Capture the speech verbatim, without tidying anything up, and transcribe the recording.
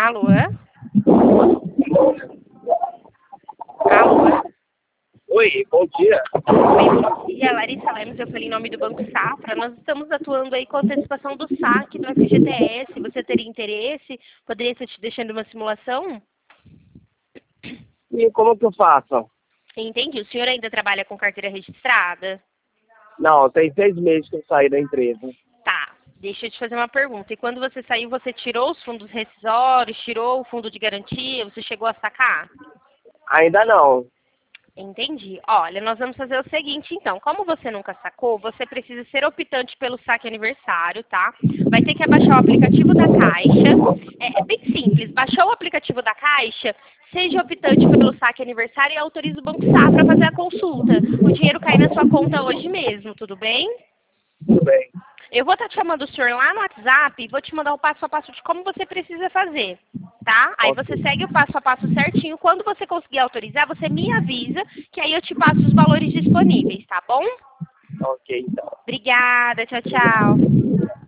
Alô? Alô? Oi, bom dia. Oi, bom dia. Larissa Lemos, eu falei em nome do Banco Safra. Nós estamos atuando aí com a antecipação do saque do F G T S. Você teria interesse? Poderia estar te deixando uma simulação? E como que eu faço? Entendi. O senhor ainda trabalha com carteira registrada? Não, tem seis meses que eu saí da empresa. Tá. Deixa eu te fazer uma pergunta. E quando você saiu, você tirou os fundos rescisórios, tirou o fundo de garantia? Você chegou a sacar? Ainda não. Entendi. Olha, nós vamos fazer o seguinte, então. Como você nunca sacou, você precisa ser optante pelo saque aniversário, tá? Vai ter que abaixar o aplicativo da Caixa. É, é bem simples. Baixou o aplicativo da Caixa, seja optante pelo saque aniversário e autorize o Banco Safra a fazer a consulta. O dinheiro cai na sua conta hoje mesmo, tudo bem? Tudo bem. Eu vou estar te chamando o senhor lá no WhatsApp e vou te mandar o passo a passo de como você precisa fazer, tá? Aí Ok. você segue o passo a passo certinho. Quando você conseguir autorizar, você me avisa, que aí eu te passo os valores disponíveis, tá bom? Ok, então. Obrigada, tchau, Obrigado. tchau.